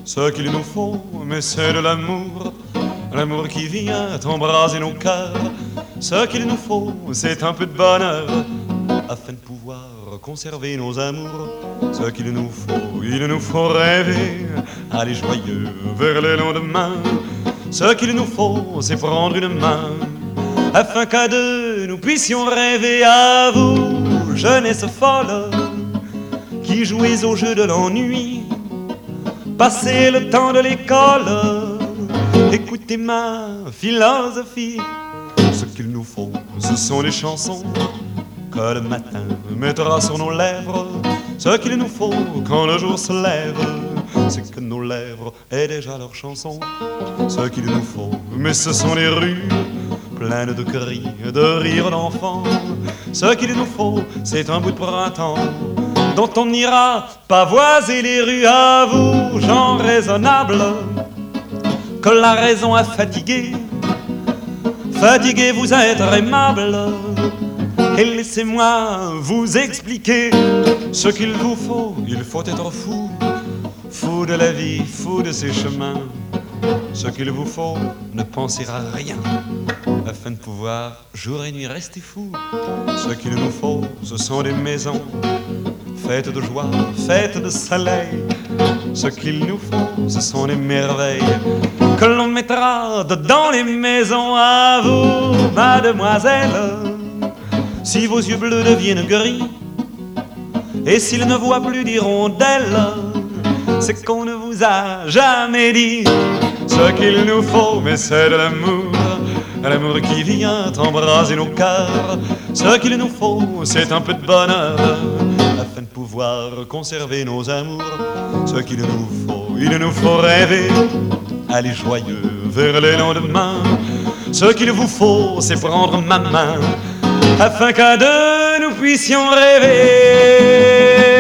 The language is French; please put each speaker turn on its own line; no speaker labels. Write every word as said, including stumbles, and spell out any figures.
Ce qu'il nous faut, mais c'est de l'amour, l'amour qui vient embraser nos cœurs. Ce qu'il nous faut, c'est un peu de bonheur, afin de pouvoir conserver nos amours. Ce qu'il nous faut, il nous faut rêver, aller joyeux vers le lendemain. Ce qu'il nous faut, c'est prendre une main, afin qu'à deux nous puissions rêver. À vous, jeunesse folle, qui jouez au jeu de l'ennui, passez le temps de l'école, écoutez ma philosophie. Ce qu'il nous faut, ce sont les chansons que le matin mettra sur nos lèvres. Ce qu'il nous faut quand le jour se lève, c'est que nos lèvres aient déjà leur chanson. Ce qu'il nous faut, mais ce sont les rues pleines de cris, de rires d'enfants. Ce qu'il nous faut, c'est un bout de printemps dont on ira pavoiser les rues. À vous, gens raisonnables, que la raison a fatigué, fatiguez-vous à être aimable, et laissez-moi vous expliquer ce qu'il vous faut. Il faut être fou, fou de la vie, fou de ses chemins. Ce qu'il vous faut, ne penser à rien, afin de pouvoir jour et nuit rester fou. Ce qu'il nous faut, ce sont des maisons faites de joie, faites de soleil. Ce qu'il nous faut, ce sont des merveilles que l'on mettra dedans les maisons. À vous, mademoiselle, si vos yeux bleus deviennent gris, et s'ils ne voient plus d'hirondelles, c'est qu'on ne vous a jamais dit ce qu'il nous faut, mais c'est de l'amour, l'amour qui vient embraser nos cœurs. Ce qu'il nous faut, c'est un peu de bonheur, afin de pouvoir conserver nos amours. Ce qu'il nous faut, il nous faut rêver, aller joyeux vers les lendemains. Ce qu'il vous faut, c'est prendre ma main, afin qu'à deux nous puissions rêver.